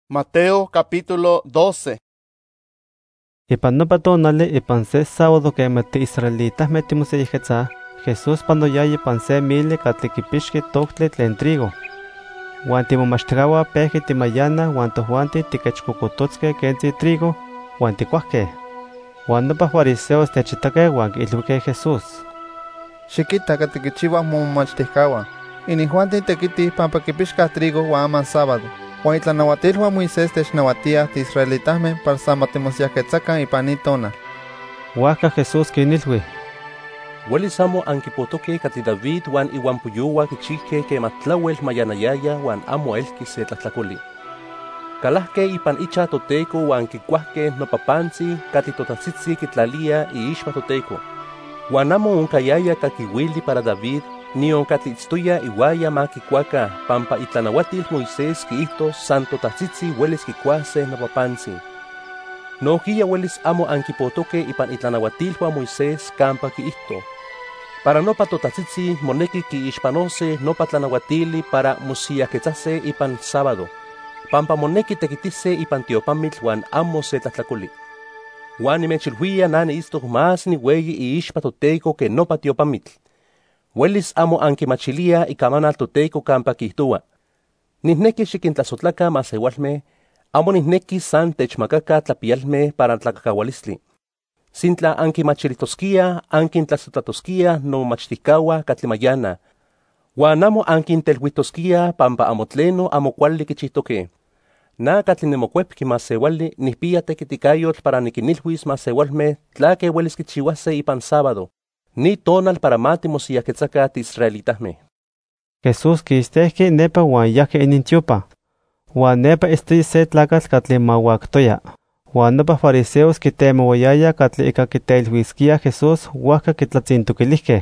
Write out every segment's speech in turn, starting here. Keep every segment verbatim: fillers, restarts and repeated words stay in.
Mateo capítulo doce. Ipan nopa tonali ipan se sábado quema tiisraelitahmeh timoseyihquetzah, Jesús panoyaya ipan se mili catli quipixqui toctli tlen trigo. Huan timomachticauah pehqui timayana huan tojuanti tiquechcocototzqueh quentzi trigo huan ticuahqueh. Huan nopa fariseos techitaqueh huan quiilhuiqueh Jesús: Xiquita cati quichiuah momachticauah, inijuanti tequitih pampa quipixcah trigo huan aman sábado. Huan itlanauatilhuan Moisés technauatiah tiisraelitahmeh para sa matimosiahquetzacan ipan ni tonal. Huajca Jesús quinilhui: Uelis amo anquipotoqueh catli David huan iuan puyouah quichihqueh quema tlauel mayanayaya huan amo elqui se tlahtlacoli. Calahqueh ipan icha Toteco huan quicuahqueh nopapantzi catli totatzitzi quitlalia iixpa Toteco. Huan amo oncayaya caquiuili para David, nion catli itztoya iuaya ma quicuaca, pampa itlanauatil Moisés quiihtos san totatzitzi huelis quicuaseh nopapantzi. Nohquiya huelis amo anquipotoqueh ipan itlanauatilhuan Moisés campa quiihto: para nopa totatzitzi monequi quiixpanoseh nopa tlanauatili para mosiahquetzaseh ipan sábado, pampa monequi tequitiseh ipan tiopamitl huan amo se tlahtlacoli. Huan nimechilhuia na niitztoc más niueyi iixpa Toteco que nopa tiopamitl. Huelis amo anquimachiliah icamanal Toteco campa quihtoua: nihnequi xiquintlasotlaca maseualmeh, amo nihnequi san techmacaca tlapialmeh para tlacacaualistli. Sintla anquimachilitosquiah, anquintlasotlatosquiah nomomachticauah catli mayana, huan amo anquintelhuitosquiah pampa amo tleno amo cuali quichihtoqueh. Na catli nimocuepqui maseuali nihpia tequiticayotl para niquinilhuis maseualmeh tlaque huelis quichiuaseh ipan sábado, ni tonal para matimosiahquetzaca tiisraelitahmeh. Jesús quistehqui nepa huan yahqui inintiopa. Huan nepa istoya se tlacatl catli mauactoya. Huan nopa fariseos quitemouayaya catli ica quiteilhuisquiah Jesús, huajca quitlatzintoquilihqueh: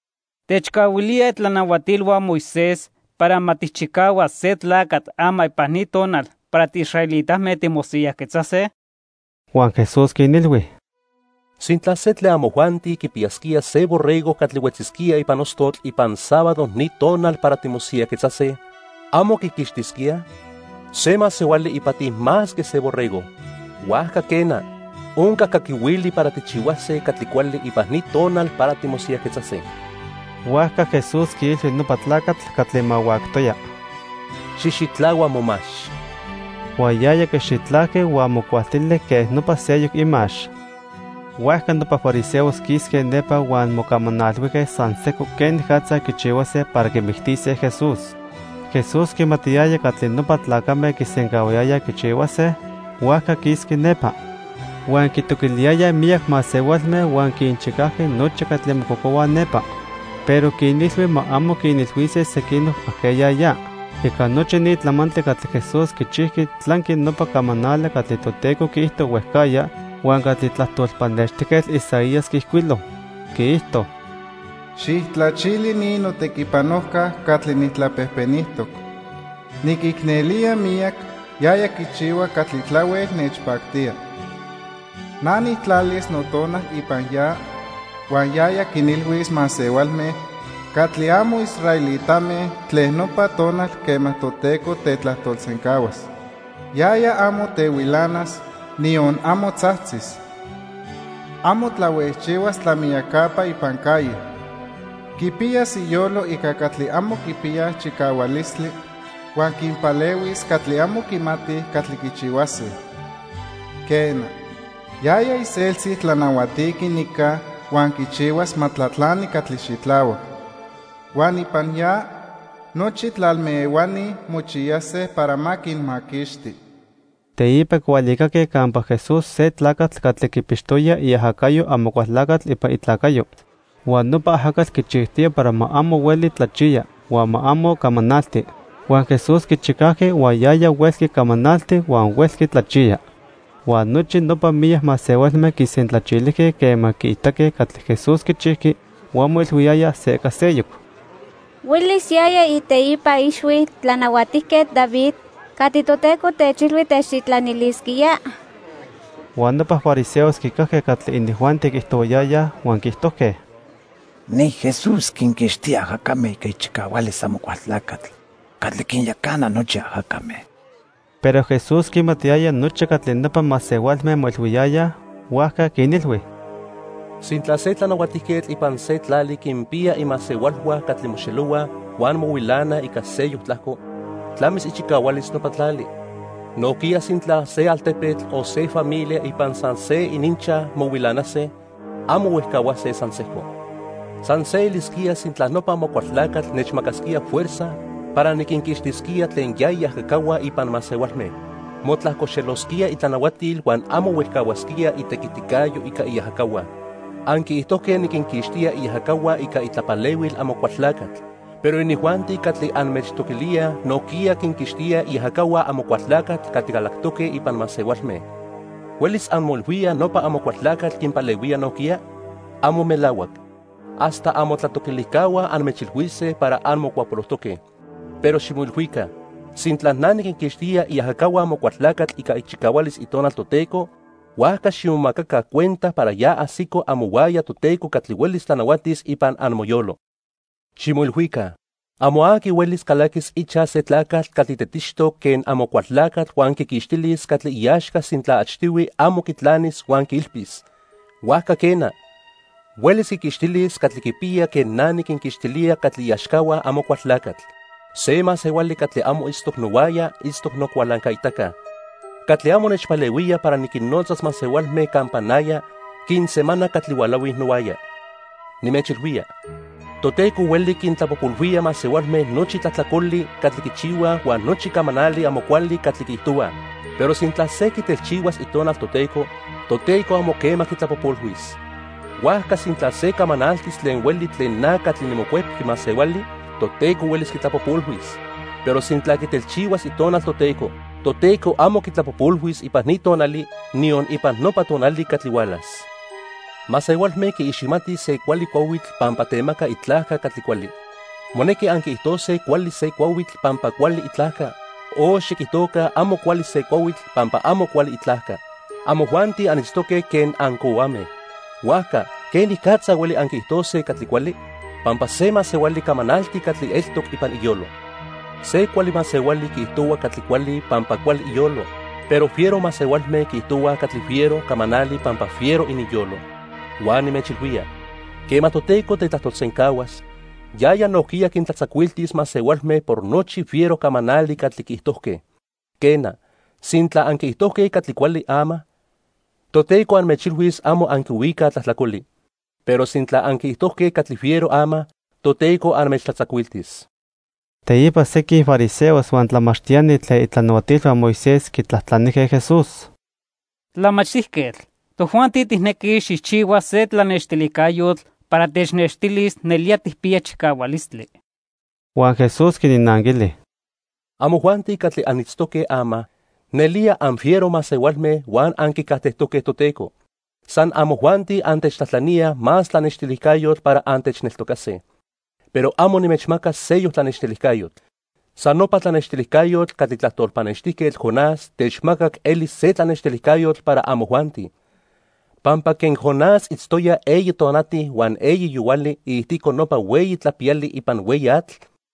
Techcahuilia tlanauatilhuan Moisés para matihchicaua se tlacatl ama ipan ni tonal para tiisraelitahmeh timosiahquetzaseh. Huan Jesús quinilhui: Sintla se tle amojuanti quipiasquia se borrego catli huetzisquia ipan ostotl ipan sábado ni tonal para timosiahquetzaseh, amo quiquixtisquia. Se maseuali ipati más que se borrego. Huajca quena, onca caquiuili para tichiuaseh catli cuali ipan ni tonal para timosiahquetzaseh. Huajca Jesús quilhui nopa tlacatl catli mauactoya: Xixitlaua momax. Huan yaya quixitlahque huan mocualtilih queh nopa seyoc imax. Huajca nopa fariseos quisqueh nepa huan mocamanalhuiqueh san seco quenicatza quichiuaseh para quimictiseh Jesús. Jesús quimatiyaya catli nopa tlacameh quisencahuayaya quichiuaseh, huajca quisqui nepa. Huan quitoquiliaya miyac maseualmeh huan quinchicahque nochi catli mococouah nepa. Pero quinilhui ma amo quinilhuiseh sequinoc ahqueyaya. Ica nochi ni tlamantli catli Jesús quichihqui tlanqui nopa camanali catli Toteco quiihto huehcaya, huan catli tlahtolpanextiquetl Isaías quihcuilo, quiihto: Xihtlachili ni notequipanohca catli nitlapehpenihtoc. Niquicnelia miyac, yaya quichiua catli tlauel nechpactia. Na nihtlalis notonah ipan ya, huan yaya quinilhuis maseualmeh catli amo israelitameh tleh nopa tonal quemah Toteco tetlahtolsencauas. Yaya amo tehuilanas, nion amo tzahtzis. Amo tlauehchiuas tlamiyacapa ipan calle. Quipiyas iyolo ica catli amo quipiyah chicaualistli, huan quimpaleuis catli amo quimatih catli quichiuaseh. Quena, yaya iseltzi tlanauatiqui nica huan quichiuas matlatlani catli xitlauac. Huan ipan ya, nochi tlalmeeuani mochiyaseh para ma quinmaquixti. Teipa quiualicaqueh campa Jesús se tlacatl catli quipixtoya iajacayo amocualtlacatl ipa itlacayo. Huan nopa ajacatl quichihtia para ma amo hueli tlachiya, huan ma amo camanalti. Huan Jesús quichicahque huan yaya huelqui camanalti huan huelqui tlachiya. Huan nochi nopa miyac maseualmeh quisentlachilihqueh quema quiitaqueh catli Jesús quichihqui, huan moilhuiyaya seca seyoc: Huelis yaya iteipa ixui tlanauatihquetl David catli Toteco techilhui techtitlaniliasquia. Huan nopa fariseos quicahque catli inijuanti quihtouayaya huan quihtohqueh: Ni Jesús quinquixtia ajacameh ica ichicaualis amocualtlacatl, catli quinyacana nochi ajacameh. Pero Jesús quimatiaya noche catlinapa masewalme molhuiyaya, huaca quinilhui. Sintla se tlanauatihquetl ipan se tlali quimpia imasewalhua catlimoshelua, Juan mowilana ika se yutlahco, tlamis ichikawalis nopa tlali. Nokia sintla se altepetl o se familia ipan san se inincha mowilanase, amo huescawase san seco. San se ilisquia sintla nopa mocuatlacatl nechmacasquia fuerza para niquinquixtisquia tlen yayah cacaua ipan masewalme. Motlahcoxelosquia itlanauatil Juan amo huescawasquia itequiticayo ika iyahacaua. Anki itoque niquinquixtia iyahacaua ika itlapalewil amo cuatlacatl. Pero inihuanti catli anmechtoquilia noquia quinquixtia iyahacaua amo cuatlacatl catigalactoque ipan masewalme. Huelis anmolhuia nopa amo cuatlacatl quimpalewia noquia, amo melawak. Hasta amo tlatoquilicaua anmechilhuise para anmocuapolotoque. Pero ximolhuica, sintla nani quinquixtia iyahacaua amo cuatlacatl ika ichicawalis itonal toteco, huaca ximomacaca cuenta para ya asico amowaya toteco catli huelis tlanauatis ipan anmoyolo. Ximolhuica, amo aki huelis calaquis icha se tlacatl catli tetixto ken amo cuatlacatl Juan quiquixtilis catli iyaxca sintla achtiwi amo quitlanis Juan quilpis. Huaca quena, huelis quiquixtilis catli quipia ken nani quinquixtilia catli iyaxcaua amo cuatlacatl. Se masewali catli amo istok nowaya, istok no cualancaitaca. Catli amo nechpalewia para niquinnotzas masewalme campanaya, quin semana catli walawi nowaya. Nimechilhuia, toteco hueli quintlapopolhuia masewalme nochi tlatlacoli catli quichiua huan nochi camanali amo cuali catli quitua. Pero sintla se quitelchiuas itonal toteco, toteco amo quema quitlapopolhuis. Huaca sintla se camanaltis tlen hueli tlen na catli nimocuepqui masewali, toteco huelis quitlapopolhuis. Pero sintla quitelchiuas itonal toteco, toteco amo quitlapopolhuis ipan ni tonali, nion ipan nopa tonali catli hualas. Masewalme que ishimati se cuali cuauitl pampa temaca itlaca catli cuali. Moneke anque itose cuali se cuauitl pampa cuali itlaca, o xequitoca amo cuali se cuauitl pampa amo cuali itlaca. Amo huanti anistoque ken ancoame. Huaca, ken icatza hueli anque itose catli cuali, pampa se masewali camanalti catli eltoc ipan iyolo. Se cuali masewali que itua catli cuali pampa cuali iyolo, pero fiero masewalme que itua catli fiero camanali pampa fiero in iyolo. Juan mechilhuia, que matoteco te tlatolsencahuas, yaya noquia quintlatzacuiltis masewalme por nochi fiero camanali catli quihtoque. Quena, sintla anque ihtoque catli cuali ama, toteco anmechilhuis amo anque uica tlatlacoli. Pero sintla anque ihtoque catli fiero ama, toteco anmechtlatzacuiltis. Teipa sequi fariseos huan tlamachtiani tle itlanoatilua Moisés quitlahtlanije Jesús. Tlamachtisquetl, tojuanti tihnequi xixchiua se tlanextilicayotl para technextilis nelia tihpia chicaualistli. Juan Jesús quininanquili. Amo huanti catli anitztoque ama, nelia anfiero masewalme huan anquicatehtoque toteco. San amo huanti antechtlahtlania mas tlanextilicayotl para antechneltocase. Pero amo nimechmacas sello tlanextilicayotl. San nopa tlanextilicayotl catli tlahtolpanextiquetl Jonás techmacac elis se tlanextilicayotl para amo huanti. Pampa ken Jonás itztoya eyi tonati huan eyi yuwali ihtico nopa weyi tlapiali ipan weyi atl,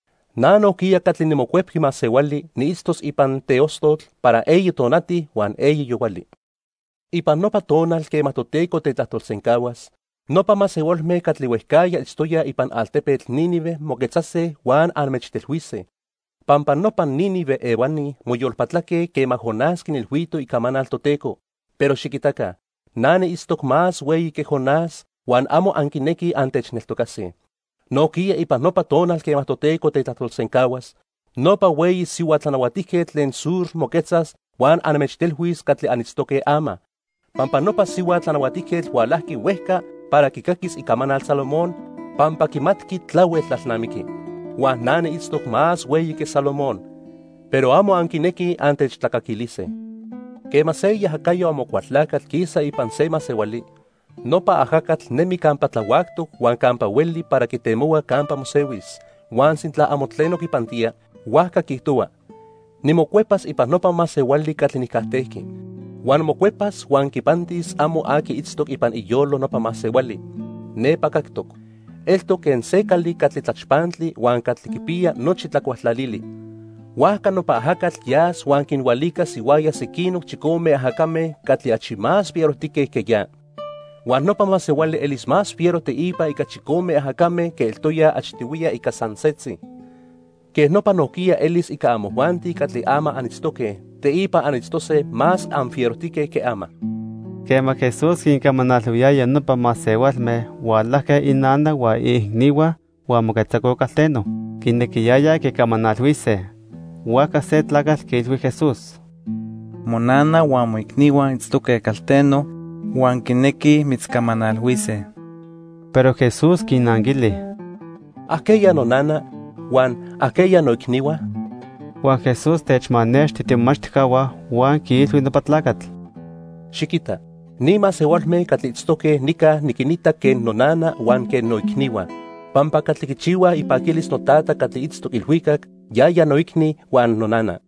na noquia catli nimocuepqui masewali ni istos ipan teostotl para eyi tonati huan eyi yuwali. Ipan nopa tonal que matoteco te tlahtolsencahuas, nopa masewalme catli huescaya itztoya ipan altepetl Nínive moquetzase huan anmechtelhuise. Pampa nopa Nínive ewani moyolpatlaque quema Jonás quinilhuito y camanal toteco, pero xiquitaca, nane istok más weyi que Jonás, huan amo anquineki antechneltocase. Noquia ipan nopa tonal que matoteco te tlahtolsencahuas, nopa weyi sihuatlanauatihque tlen sur moquetzas huan anmechtelhuis catli anitztoque ama. Pampa nopa sihuatlanauatihque hualahki huesca para kikakis ikamanal Salomón, pampa kimatki tlaue tlalnamiki. Huan nane istok más weyi que Salomón, pero amo anquineki antechtlacakilise. Quema se yahacayo amo cuatlacatl quisa ipan se masewali, nopa ajacatl nemi campa tlahuactoc huan campa hueli para quitemua campa mosewis, huan sintla amo tleno kipantia, huaca quihtua. Nimocuepas ipan nopa masewali catli nicahtequi, huan mocuepas huan kipantis amo aki itztoc ipan iyolo nopa masewali, nepa cactoc. Elto ken se cali catli tlachpantli huan catli kipia nochi tlacuatlalili. Huaca nopa ajacatl yas huan kinhualica siuaya sequinoc chicome ajacame catli achi más fierotique que ya. Huan nopa masewali elis más fiero teipa ica chicome ajacame que eltoya achtiuia ica sansetzi. Que nopa noquia elis ica amohuanti catli ama anitztoque, teipa anitztose más anfierotique que ama. Quema Jesús quincamanalhuiaya nopa masewalme hualahque inana hua ihniwa hua moquetzacocalteno, quinequiyaya quicamanalhuise. Huaca se tlacatl quilhui Jesús: Monana hua moicniwa itztoque calteno, huan quinequi mitzcamanalhuise. Pero Jesús quinanquili: Aquella nonana, huan aquella noicniwa. Huan Jesús techmanexti timachticaua huan quilhui nopa tlacatl: Xiquita, nima sewalme catli itztoque nica niquinita ken nonana huan ken noicniwa. Pampa catli quichiua ipaquilis notata catli itztoc ilhuicac, yaya noicni huan nonana.